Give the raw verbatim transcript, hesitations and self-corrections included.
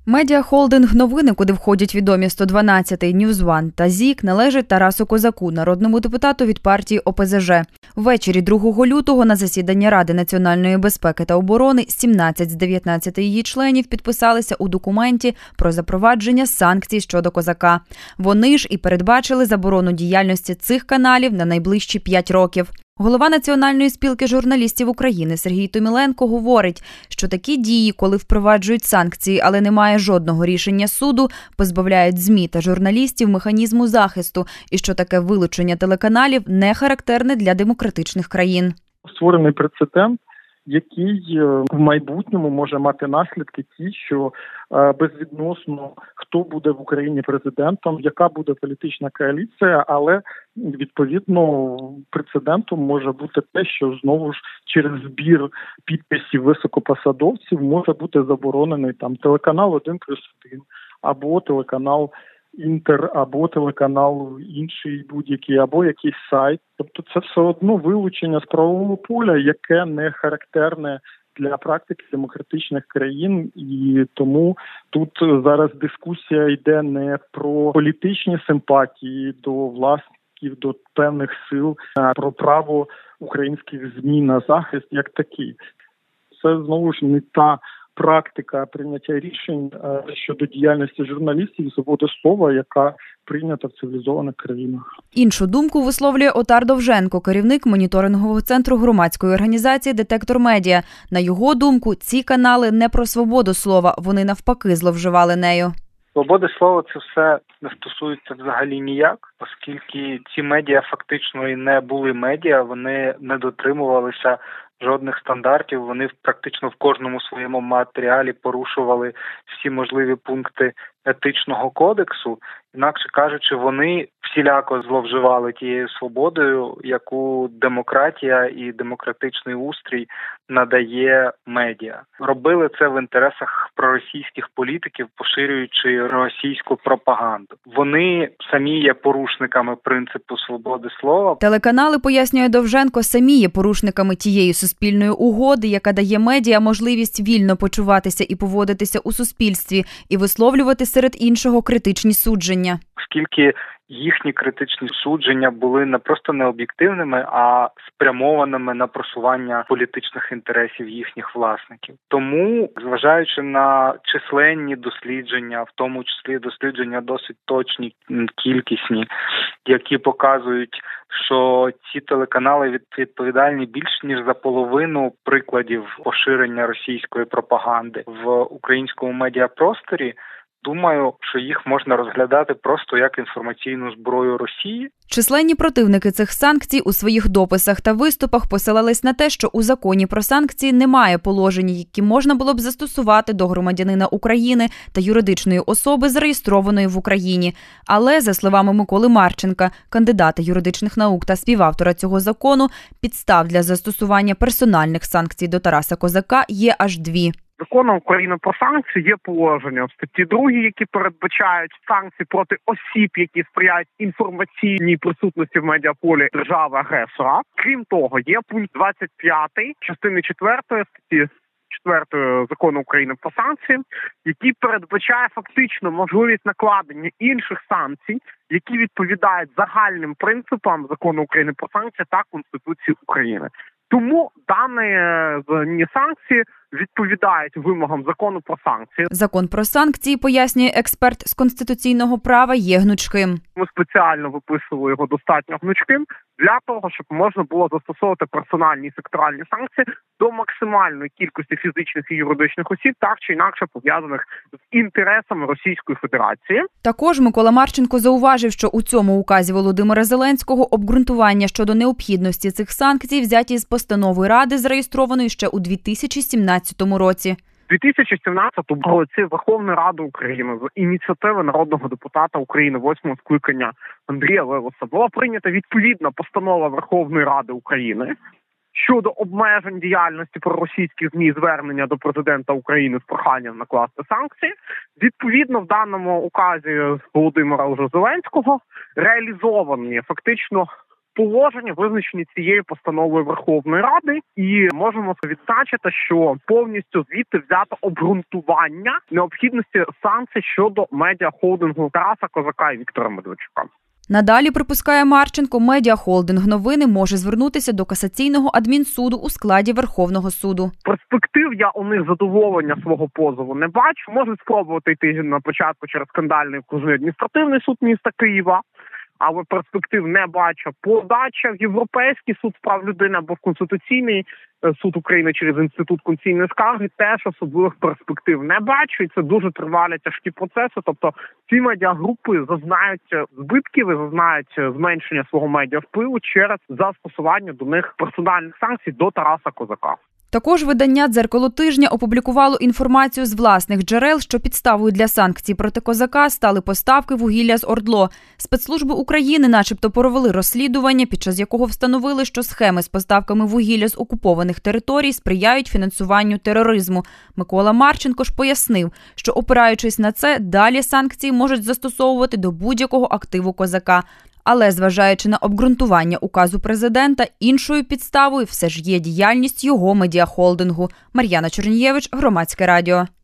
Медіахолдинг «Новини», куди входять відомі сто дванадцятий, Ньюз Ван та ЗІК, належить Тарасу Козаку, народному депутату від партії О Пе Зе Же. Ввечері другого лютого на засіданні Ради національної безпеки та оборони сімнадцять з дев'ятнадцяти її членів підписалися у документі про запровадження санкцій щодо Козака. Вони ж і передбачили заборону діяльності цих каналів на найближчі п'ять років. Голова Національної спілки журналістів України Сергій Томіленко говорить, що такі дії, коли впроваджують санкції, але немає жодного рішення суду, позбавляють ЗМІ та журналістів механізму захисту, і що таке вилучення телеканалів не характерне для демократичних країн. Створений прецедент, який в майбутньому може мати наслідки ті, що безвідносно хто буде в Україні президентом, яка буде політична коаліція, але відповідно прецедентом може бути те, що знову ж через збір підписів високопосадовців може бути заборонений там телеканал один плюс один або телеканал Інтер, або телеканал інший будь-який, або якийсь сайт. Тобто це все одно вилучення з правового поля, яке не характерне для практики демократичних країн, і тому тут зараз дискусія йде не про політичні симпатії до власників, до певних сил, а про право українських ЗМІ на захист як такий. Це знову ж не та практика прийняття рішень щодо діяльності журналістів і свободи слова, яка прийнята в цивілізованих країнах. Іншу думку висловлює Отар Довженко, керівник моніторингового центру громадської організації «Детектор Медіа». На його думку, ці канали не про свободу слова, вони навпаки зловживали нею. Свободи слова – це все не стосується взагалі ніяк, оскільки ці медіа фактично і не були медіа, вони не дотримувалися жодних стандартів, вони практично в кожному своєму матеріалі порушували всі можливі пункти етичного кодексу. Інакше кажучи, вони всіляко зловживали тією свободою, яку демократія і демократичний устрій надає медіа. Робили це в інтересах проросійських політиків, поширюючи російську пропаганду. Вони самі є порушниками принципу свободи слова. Телеканали, пояснює Довженко, самі є порушниками тієї суспільної угоди, яка дає медіа можливість вільно почуватися і поводитися у суспільстві, і висловлювати серед іншого критичні судження. Оскільки їхні критичні судження були не просто необ'єктивними, а спрямованими на просування політичних інтересів їхніх власників. Тому, зважаючи на численні дослідження, в тому числі дослідження досить точні, кількісні, які показують, що ці телеканали відповідальні більш ніж за половину прикладів поширення російської пропаганди в українському медіапросторі, думаю, що їх можна розглядати просто як інформаційну зброю Росії. Численні противники цих санкцій у своїх дописах та виступах посилались на те, що у законі про санкції немає положень, які можна було б застосувати до громадянина України та юридичної особи, зареєстрованої в Україні. Але, за словами Миколи Марченка, кандидата юридичних наук та співавтора цього закону, підстав для застосування персональних санкцій до Тараса Козака є аж дві. Законом України про санкції є положення в статті другій, які передбачають санкції проти осіб, які сприяють інформаційній присутності в медіаполі держави-агресора. Крім того, є пункт двадцять п'ятий частини четвертої статті четвертої Закону України про санкції, який передбачає фактично можливість накладення інших санкцій, які відповідають загальним принципам Закону України про санкції та Конституції України. Тому дані санкції відповідають вимогам закону про санкції. Закон про санкції, пояснює експерт з конституційного права, є гнучким. Ми спеціально виписували його достатньо гнучким для того, щоб можна було застосовувати персональні і секторальні санкції до максимальної кількості фізичних і юридичних осіб, так чи інакше пов'язаних з інтересами Російської Федерації. Також Микола Марченко зауважив, що у цьому указі Володимира Зеленського обґрунтування щодо необхідності цих санкцій взяті з постанови Ради, зареєстрованої ще у дві тисячі сімнадцятому році. У дві тисячі сімнадцятому році Верховна Рада України з ініціативи народного депутата України восьмого скликання Андрія Левуса була прийнята відповідна постанова Верховної Ради України щодо обмежень діяльності проросійських ЗМІ, звернення до президента України з проханням накласти санкції. Відповідно, в даному указі Володимира Зеленського реалізовані фактично положення визначені цією постановою Верховної Ради, і можемо відзначити, що повністю звідти взято обґрунтування необхідності санкцій щодо медіахолдингу Тараса Козака і Віктора Медведчука. Надалі, припускає Марченко, медіахолдинг «Новини» може звернутися до касаційного адмінсуду у складі Верховного суду. Перспектив я у них задоволення свого позову не бачу. Можуть спробувати йти на початку через скандальний окружний адміністративний суд міста Києва, але перспектив не бачу. Подача в Європейський суд з прав людини або в Конституційний суд України через інститут конституційної скарги теж особливих перспектив не бачу. І це дуже тривалі тяжкі процеси. Тобто ці медіагрупи зазнають збитків і зазнають зменшення свого медіавпливу через застосування до них персональних санкцій до Тараса Козака. Також видання «Дзеркало тижня» опублікувало інформацію з власних джерел, що підставою для санкцій проти Козака стали поставки вугілля з ОРДЛО. Спецслужби України начебто провели розслідування, під час якого встановили, що схеми з поставками вугілля з окупованих територій сприяють фінансуванню тероризму. Микола Марченко ж пояснив, що опираючись на це, далі санкції можуть застосовувати до будь-якого активу Козака. Але, зважаючи на обґрунтування указу президента, іншою підставою все ж є діяльність його медіахолдингу. Мар'яна Чернієвич, Громадське радіо.